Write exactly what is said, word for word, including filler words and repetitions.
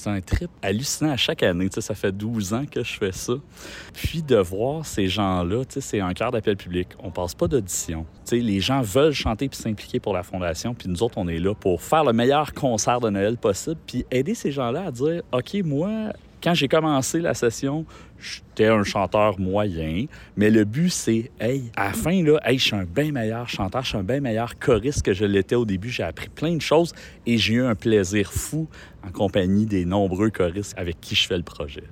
c'est un trip hallucinant à chaque année. Tu sais, ça fait douze ans que je fais ça. Puis de voir ces gens-là, tu sais, c'est un cœur d'appel public. On passe pas d'audition. Tu sais, les gens veulent chanter puis s'impliquer pour la Fondation. Puis nous autres, on est là pour faire le meilleur concert de Noël possible puis aider ces gens-là à dire, OK, moi, quand j'ai commencé la session, j'étais un chanteur moyen, mais le but, c'est, hey, à la fin, là, hey, je suis un bien meilleur chanteur, je suis un bien meilleur choriste que je l'étais au début. J'ai appris plein de choses et j'ai eu un plaisir fou en compagnie des nombreux choristes avec qui je fais le projet.